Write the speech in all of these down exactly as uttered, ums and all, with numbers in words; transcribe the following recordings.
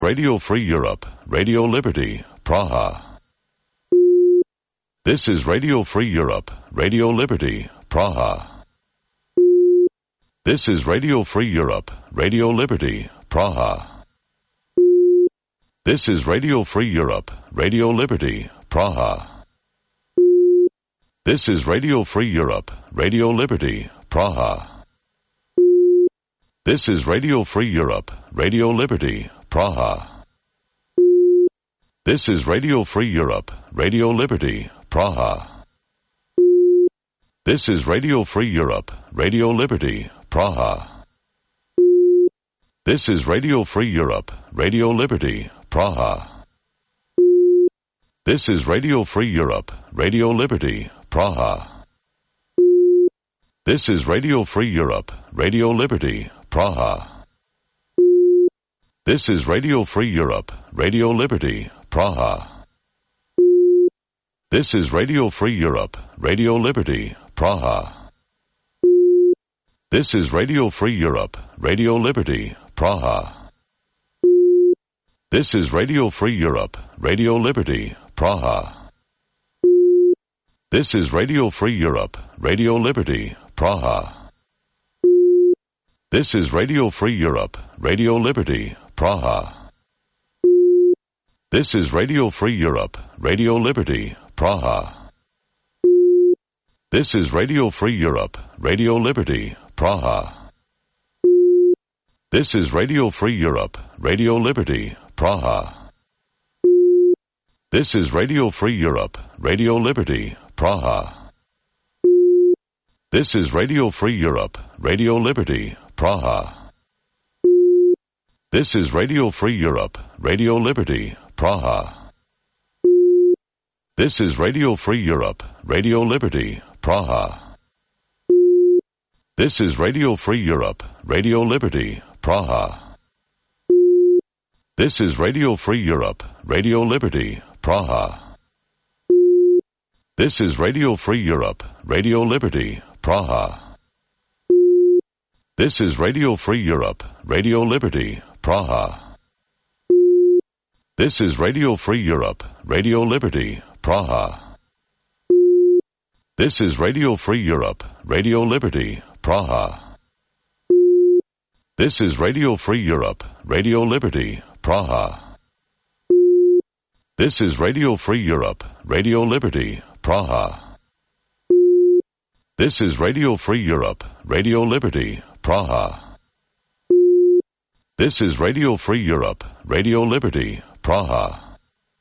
Radio Free Europe, Radio Liberty, Praha. This is Radio Free Europe, Radio Liberty, Praha. This is Radio Free Europe, Radio Liberty, Praha. This is Radio Free Europe, Radio Liberty, Praha. This is Radio Free Europe, Radio Liberty, Praha. This is Radio Free Europe, Radio Liberty, Praha. This is Radio Free Europe, Radio Liberty, Praha. This is Radio Free Europe, Radio Liberty, Praha. This is Radio Free Europe, Radio Liberty, Praha. This is Radio Free Europe, Radio Liberty, Praha. This is Radio Free Europe, Radio Liberty, Praha. This is Radio Free Europe, Radio Liberty, Praha. This is Radio Free Europe, Radio Liberty, Praha. This is Radio Free Europe, Radio Liberty, Praha. This is Radio Free Europe, Radio Liberty, Praha. This is Radio Free Europe, Radio Liberty, Praha. This is Radio Free Europe, Radio Liberty, Praha. This is Radio Free Europe, Radio Liberty, Praha. This is Radio Free Europe, Radio Liberty, Praha. This is Radio Free Europe, Radio Liberty, Praha. This is Radio Free Europe, Radio Liberty, Praha. This is Radio Free Europe, Radio Liberty, Praha. This is Radio Free Europe, Radio Liberty, Praha. This is Radio Free Europe, Radio Liberty, Praha. This is Radio Free Europe, Radio Liberty, Praha. This is Radio Free Europe, Radio Liberty, Praha. This is Radio Free Europe, Radio Liberty, Praha. This is Radio Free Europe, Radio Liberty, Praha. This is Radio Free Europe, Radio Liberty, Praha. This is Radio Free Europe, Radio Liberty, Praha. This is Radio Free Europe, Radio Liberty, Praha. This is Radio Free Europe, Radio Liberty, Praha. This is Radio Free Europe, Radio Liberty, Praha. This is Radio Free Europe, Radio Liberty, Praha.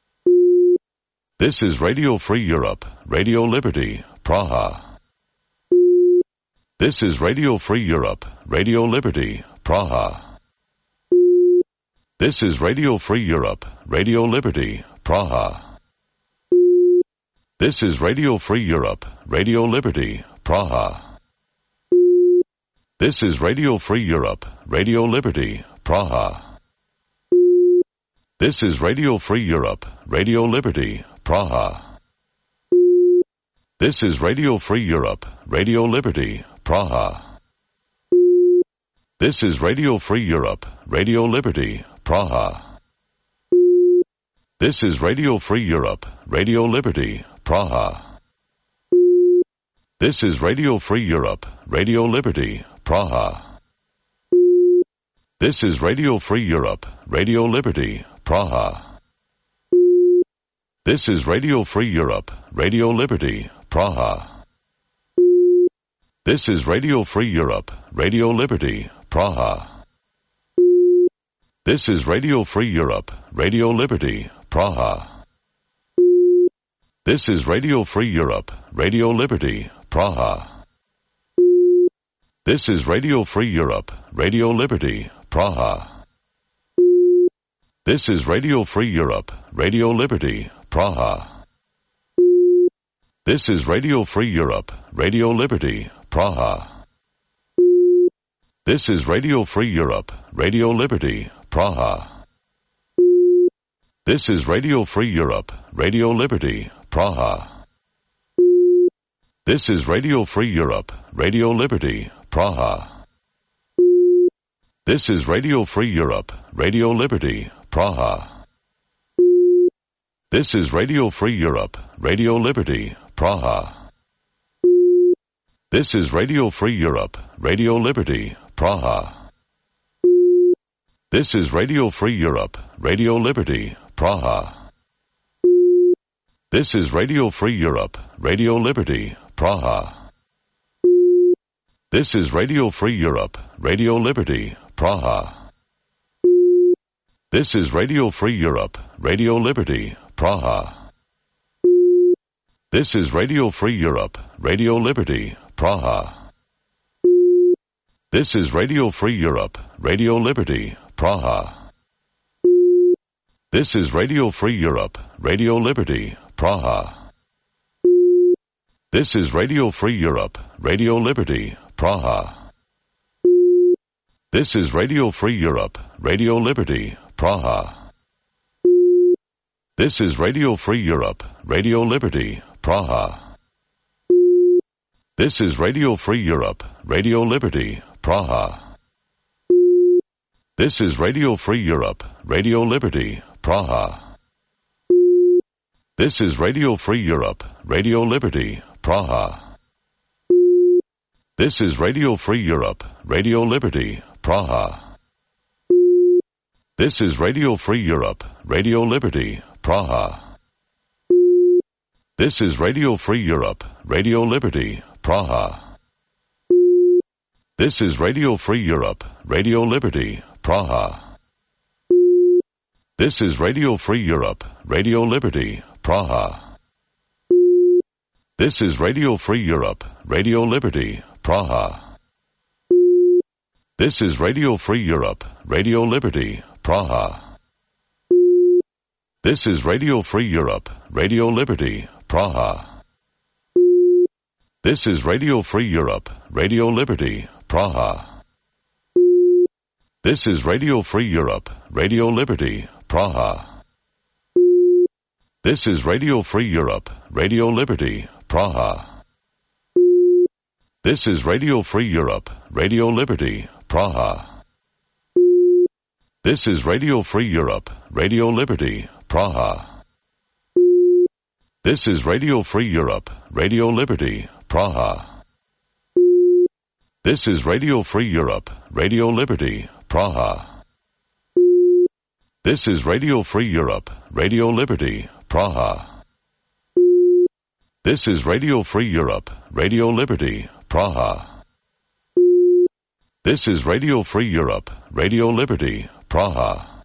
This is Radio Free Europe, Radio Liberty, Praha. This is Radio Free Europe, Radio Liberty, Praha. This is Radio Free Europe, Radio Liberty, Praha. This is Radio Free Europe, Radio Liberty, Praha. This is Radio Free Europe, Radio Liberty, Praha. This is Radio Free Europe, Radio Liberty, Praha. This is Radio Free Europe, Radio Liberty, Praha. This is Radio Free Europe, Radio Liberty, Praha. This is Radio Free Europe, Radio Liberty, Praha. This is Radio Free Europe, Radio Liberty, Praha. This is Radio Free Europe, Radio Liberty, Praha. This is Radio Free Europe, Radio Liberty, Praha. This is Radio Free Europe, Radio Liberty, Praha. This is Radio Free Europe, Radio Liberty, Praha. This is Radio Free Europe, Radio Liberty, Praha. This is Radio Free Europe, Radio Liberty, Praha. This is Radio Free Europe, Radio Liberty, Praha. This is Radio Free Europe, Radio Liberty, Praha. This is Radio Free Europe, Radio Liberty, Praha. This is Radio Free Europe, Radio Liberty, Praha. This is Radio Free Europe, Radio Liberty, Praha. This is Radio Free Europe, Radio Liberty, Praha. This is Radio Free Europe, Radio Liberty, Praha. This is Radio Free Europe, Radio Liberty, Praha. This is Radio Free Europe, Radio Liberty, Praha. This is Radio Free Europe, Radio Liberty, Praha. This is Radio Free Europe, Radio Liberty, Praha. This is Radio Free Europe, Radio Liberty, Praha. This is Radio Free Europe, Radio Liberty, Praha. This is Radio Free Europe, Radio Liberty, Praha. This is Radio Free Europe, Radio Liberty, Praha. This is Radio Free Europe, Radio Liberty, Praha. This is Radio Free Europe, Radio Liberty, Praha. This is Radio Free Europe, Radio Liberty, Praha. This is Radio Free Europe, Radio Liberty, Praha. This is Radio Free Europe, Radio Liberty, Praha. This is Radio Free Europe, Radio Liberty, Praha. This is Radio Free Europe, Radio Liberty, Praha. This is Radio Free Europe, Radio Liberty, Praha. This is Radio Free Europe, Radio Liberty, Praha. This is Radio Free Europe, Radio Liberty, Praha. This is Radio Free Europe, Radio Liberty, Praha. This is Radio Free Europe, Radio Liberty, Praha. This is Radio Free Europe, Radio Liberty, Praha. This is Radio Free Europe, Radio Liberty, Praha. This is Radio Free Europe, Radio Liberty, Praha. This is Radio Free Europe, Radio Liberty, Praha. This is Radio Free Europe, Radio Liberty, Praha. This is Radio Free Europe, Radio Liberty, Praha. This is Radio Free Europe, Radio Liberty, Praha. This is Radio Free Europe, Radio Liberty, Praha. This is Radio Free Europe, Radio Liberty, Praha. This is Radio Free Europe, Radio Liberty, Praha. This is Radio Free Europe, Radio Liberty, Praha. This is Radio Free Europe, Radio Liberty, Praha.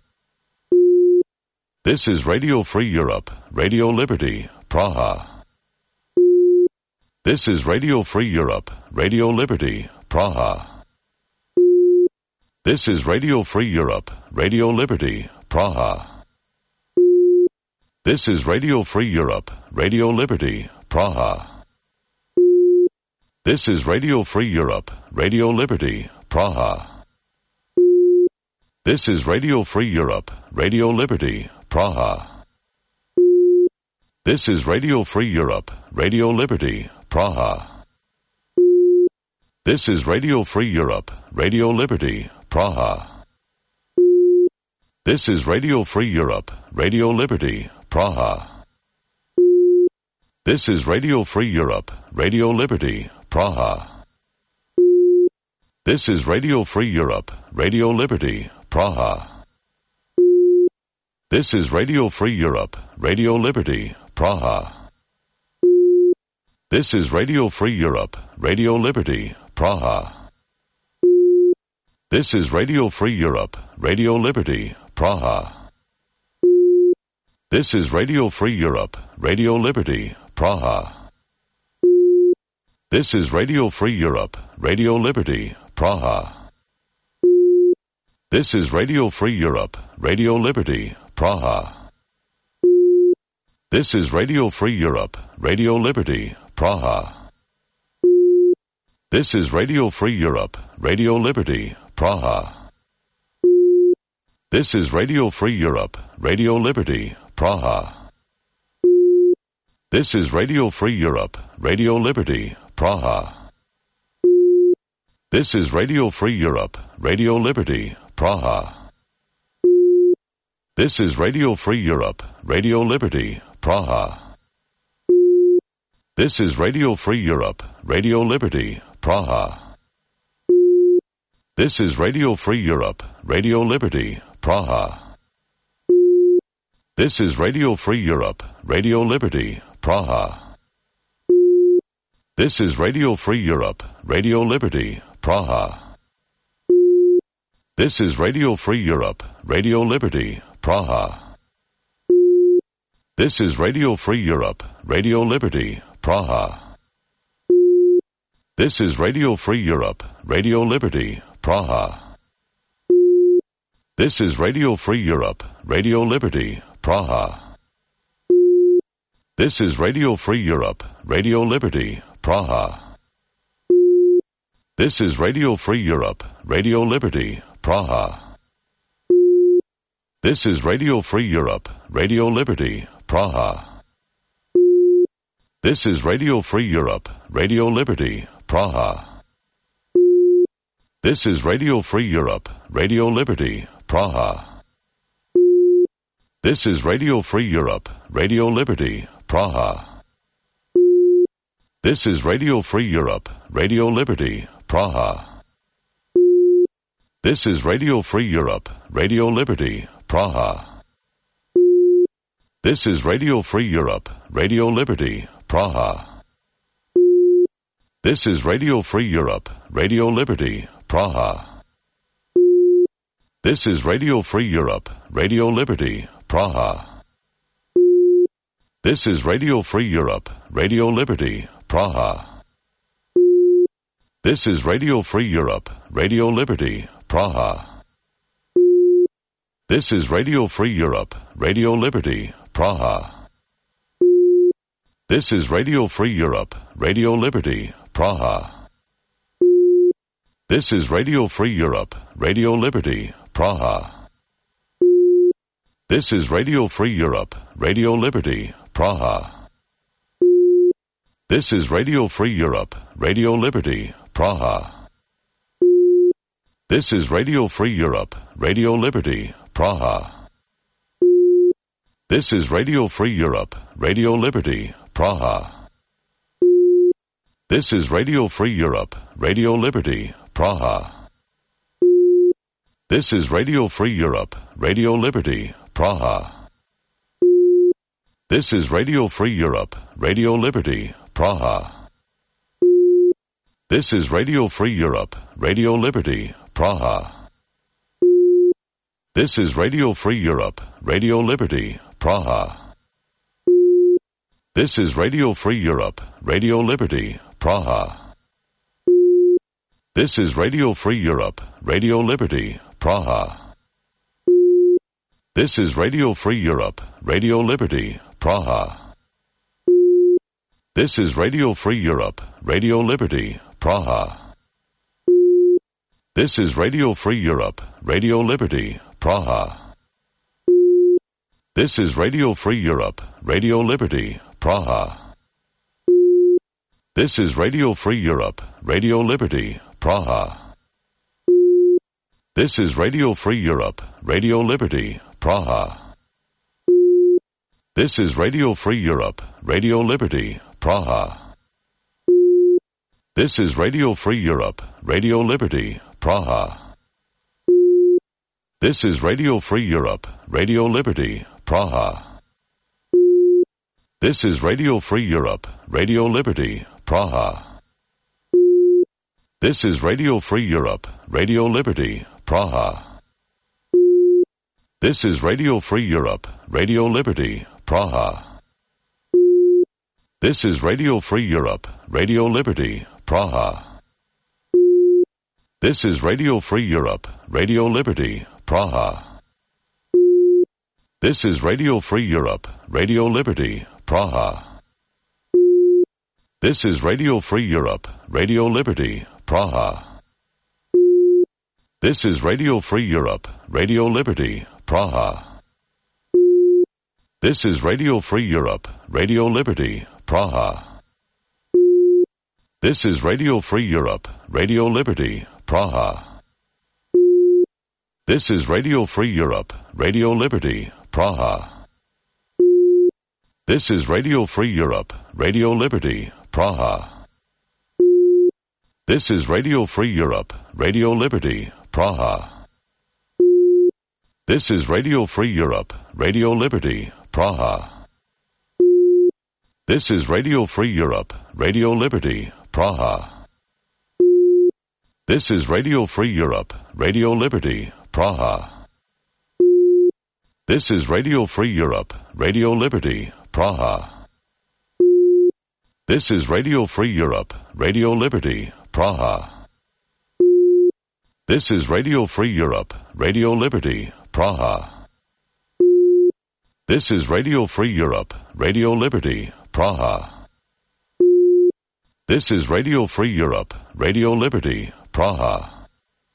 This is Radio Free Europe, Radio Liberty, Praha. This is Radio Free Europe, Radio Liberty, Praha. This is Radio Free Europe, Radio Liberty, Praha. This is Radio Free Europe, Radio Liberty, Praha. This is Radio Free Europe, Radio Liberty, Praha. This is Radio Free Europe, Radio Liberty, Praha. This is Radio Free Europe, Radio Liberty, Praha. This is Radio Free Europe, Radio Liberty, Praha. This is Radio Free Europe, Radio Liberty, Praha. This is Radio Free Europe, Radio Liberty, Praha. This is Radio Free Europe, Radio Liberty, Praha. This is Radio Free Europe, Radio Liberty, Praha. This is Radio Free Europe, Radio Liberty, Praha. This is Radio Free Europe, Radio Liberty, Praha. This is Radio Free Europe, Radio Liberty, Praha. This is Radio Free Europe, Radio Liberty, Praha. This is Radio Free Europe, Radio Liberty, Praha. This is Radio Free Europe, Radio Liberty, Praha. This is Radio Free Europe, Radio Liberty, Praha. This is Radio Free Europe, Radio Liberty, Praha. This is Radio Free Europe, Radio Liberty, Praha. This is Radio Free Europe, Radio Liberty, Praha. This is Radio Free Europe, Radio Liberty, Praha. This is Radio Free Europe, Radio Liberty, Praha. This is Radio Free Europe, Radio Liberty, Praha. This is Radio Free Europe, Radio Liberty, Praha. This is Radio Free Europe, Radio Liberty, Praha. This is Radio Free Europe, Radio Liberty, Praha. This is Radio Free Europe, Radio Liberty, Praha. This is Radio Free Europe, Radio Liberty, Praha. This is Radio Free Europe, Radio Liberty, Praha. This is Radio Free Europe, Radio Liberty, Praha. This is Radio Free Europe, Radio Liberty, Praha. This is Radio Free Europe, Radio Liberty, Praha. This is Radio Free Europe, Radio Liberty, Praha. This is Radio Free Europe, Radio Liberty, Praha. This is Radio Free Europe, Radio Liberty, Praha. This is Radio Free Europe, Radio Liberty, Praha. This is Radio Free Europe, Radio Liberty, Praha. This is Radio Free Europe, Radio Liberty, Praha. This is Radio Free Europe, Radio Liberty, Praha. This is Radio Free Europe, Radio Liberty, Praha. This is Radio Free Europe, Radio Liberty, Praha. This is Radio Free Europe, Radio Liberty, Praha. This is Radio Free Europe, Radio Liberty, Praha. This is Radio Free Europe, Radio Liberty, Praha. This is Radio Free Europe, Radio Liberty, Praha. This is Radio Free Europe, Radio Liberty, Praha. This is Radio Free Europe, Radio Liberty, Praha. This is Radio Free Europe, Radio Liberty, Praha. This is Radio Free Europe, Radio Liberty, Praha. This is Radio Free Europe, Radio Liberty, Praha. This is Radio Free Europe, Radio Liberty, Praha. This is Radio Free Europe, Radio Liberty, Praha. This is Radio Free Europe, Radio Liberty, Praha. This is Radio Free Europe, Radio Liberty, Praha. This is Radio Free Europe, Radio Liberty, Praha. This is Radio Free Europe, Radio Liberty, Praha. This is Radio Free Europe, Radio Liberty, Praha. This is Radio Free Europe, Radio Liberty, Praha. This is Radio Free Europe, Radio Liberty, Praha. This is Radio Free Europe, Radio Liberty, Praha. This is Radio Free Europe, Radio Liberty, Praha. This is Radio Free Europe, Radio Liberty, Praha. This is Radio Free Europe, Radio Liberty, Praha. This is Radio Free Europe, Radio Liberty, Praha. This is Radio Free Europe, Radio Liberty, Praha. This is Radio Free Europe, Radio Liberty, Praha. This is Radio Free Europe, Radio Liberty, Praha. This is Radio Free Europe, Radio Liberty, Praha. This is Radio Free Europe, Radio Liberty, Praha. This is Radio Free Europe, Radio Liberty, Praha. This is Radio Free Europe, Radio Liberty, Praha. This is Radio Free Europe, Radio Liberty, Praha. This is Radio Free Europe, Radio Liberty, Praha. This is Radio Free Europe, Radio Liberty, Praha. This is Radio Free Europe, Radio Liberty, Praha. This is Radio Free Europe, Radio Liberty, Praha. This is Radio Free Europe, Radio Liberty, Praha. This is Radio Free Europe, Radio Liberty, Praha. This is Radio Free Europe, Radio Liberty, Praha. This is Radio Free Europe, Radio Liberty, Praha. This is Radio Free Europe, Radio Liberty, Praha. This is Radio Free Europe, Radio Liberty, Praha. This is Radio Free Europe, Radio Liberty, Praha. This is Radio Free Europe, Radio Liberty, Praha. This is Radio Free Europe, Radio Liberty, Praha. This is Radio Free Europe, Radio Liberty, Praha.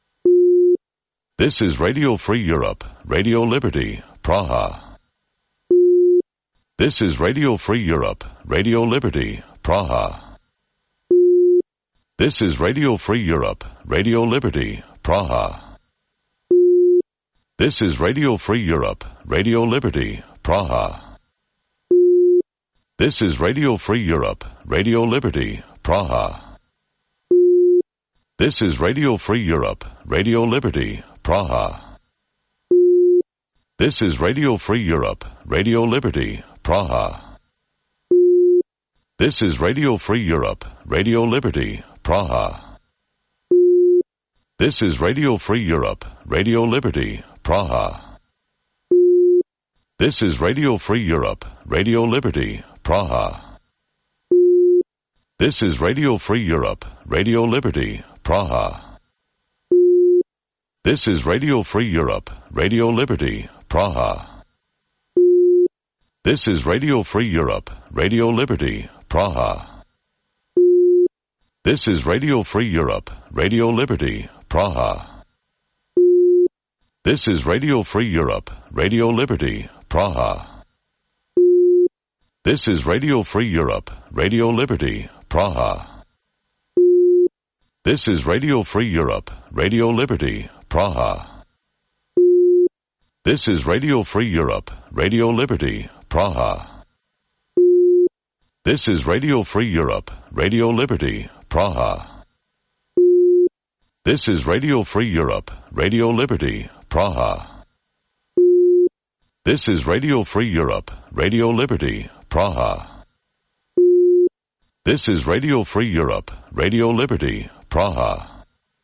This is Radio Free Europe, Radio Liberty, Praha. This is Radio Free Europe, Radio Liberty, Praha. This is Radio Free Europe, Radio Liberty, Praha. This is Radio Free Europe, Radio Liberty, Praha. This is Radio Free Europe, Radio Liberty, Praha. This is Radio Free Europe, Radio Liberty, Praha. This is Radio Free Europe, Radio Liberty, Praha. This is Radio Free Europe, Radio Liberty, Praha. This is Radio Free Europe, Radio Liberty, Praha. This is Radio Free Europe, Radio Liberty, Praha. This is Radio Free Europe, Radio Liberty, Praha. This is Radio Free Europe, Radio Liberty, Praha. This is Radio Free Europe, Radio Liberty, Praha. This is Radio Free Europe, Radio Liberty, Praha. This is Radio Free Europe, Radio Liberty, Praha. This is Radio Free Europe, Radio Liberty, Praha. This is Radio Free Europe, Radio Liberty, Praha. This is Radio Free Europe, Radio Liberty, Praha. This is Radio Free Europe, Radio Liberty, Praha. This is Radio Free Europe, Radio Liberty, Praha. This is Radio Free Europe, Radio Liberty, Praha. This is Radio Free Europe, Radio Liberty, Praha.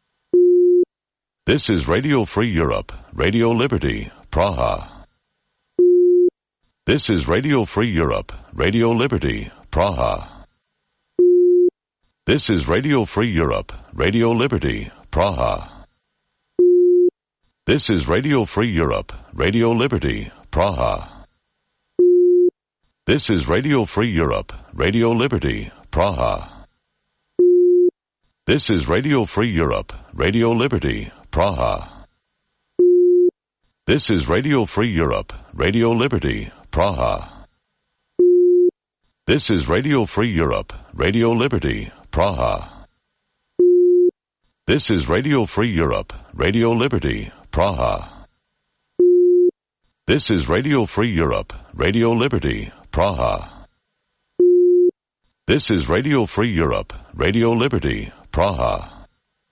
This is Radio Free Europe, Radio Liberty, Praha. This is Radio Free Europe, Radio Liberty, Praha. This is Radio Free Europe, Radio Liberty, Praha. This is Radio Free Europe, Radio Liberty, Praha. This is Radio Free Europe, Radio Liberty, Praha. This is Radio Free Europe, Radio Liberty, Praha. This is Radio Free Europe, Radio Liberty, Praha. This is Radio Free Europe, Radio Liberty, Praha. This is Radio Free Europe, Radio Liberty, Praha. This is Radio Free Europe, Radio Liberty, Praha. This is Radio Free Europe, Radio Liberty, Praha.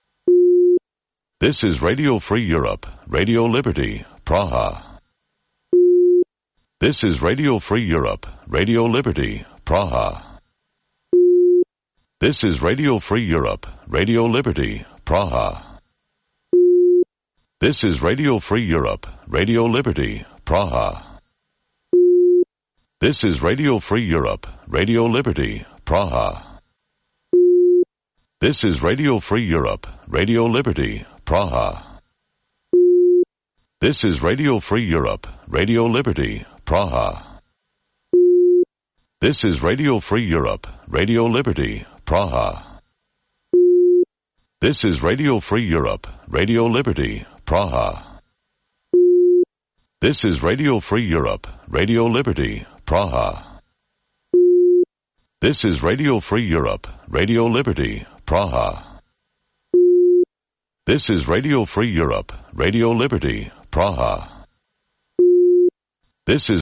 This is Radio Free Europe, Radio Liberty, Praha. This is Radio Free Europe, Radio Liberty, Praha. This is Radio Free Europe, Radio Liberty, Praha. This is Radio Free Europe, Radio Liberty, Praha. This is Radio Free Europe, Radio Liberty, Praha. This is Radio Free Europe, Radio Liberty, Praha. This is Radio Free Europe, Radio Liberty, Praha. This is Radio Free Europe, Radio Liberty, Praha. This is Radio Free Europe, Radio Liberty, Praha. This is Radio Free Europe, Radio Liberty, Praha. This is Radio Free Europe, Radio Liberty, Praha. This is Radio Free Europe, Radio Liberty, Praha. This is